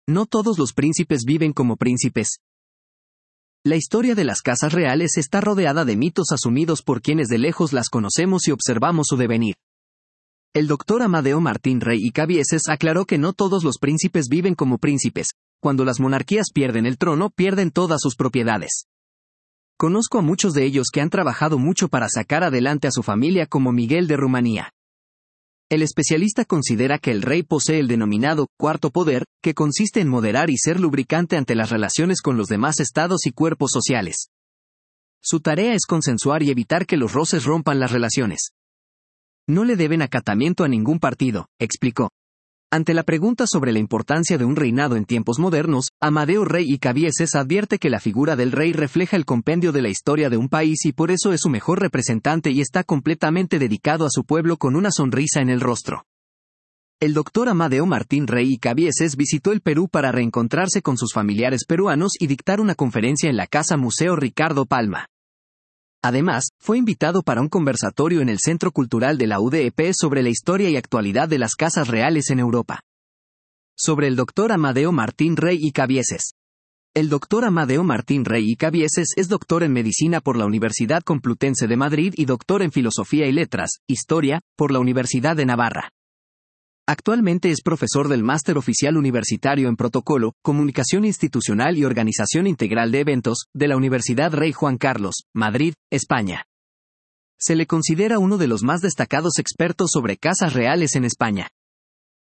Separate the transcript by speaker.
Speaker 1: No todos los príncipes viven como príncipes. La historia de las casas reales está rodeada de mitos asumidos por quienes de lejos las conocemos y observamos su devenir. El doctor Amadeo Martín Rey y Cabieses aclaró que no todos los príncipes viven como príncipes. Cuando las monarquías pierden el trono, pierden todas sus propiedades. Conozco a muchos de ellos que han trabajado mucho para sacar adelante a su familia, como Miguel de Rumanía. El especialista considera que el rey posee el denominado cuarto poder, que consiste en moderar y ser lubricante ante las relaciones con los demás estados y cuerpos sociales. Su tarea es consensuar y evitar que los roces rompan las relaciones. No le deben acatamiento a ningún partido, explicó. Ante la pregunta sobre la importancia de un reinado en tiempos modernos, Amadeo Rey y Cabieses advierte que la figura del rey refleja el compendio de la historia de un país y por eso es su mejor representante y está completamente dedicado a su pueblo con una sonrisa en el rostro. El doctor Amadeo Martín Rey y Cabieses visitó el Perú para reencontrarse con sus familiares peruanos y dictar una conferencia en la Casa Museo Ricardo Palma. Además, fue invitado para un conversatorio en el Centro Cultural de la UDEP sobre la historia y actualidad de las casas reales en Europa. Sobre el doctor Amadeo Martín Rey y Cabieses. El doctor Amadeo Martín Rey y Cabieses es doctor en Medicina por la Universidad Complutense de Madrid y doctor en Filosofía y Letras, Historia, por la Universidad de Navarra. Actualmente es profesor del Máster Oficial Universitario en Protocolo, Comunicación Institucional y Organización Integral de Eventos, de la Universidad Rey Juan Carlos, Madrid, España. Se le considera uno de los más destacados expertos sobre casas reales en España.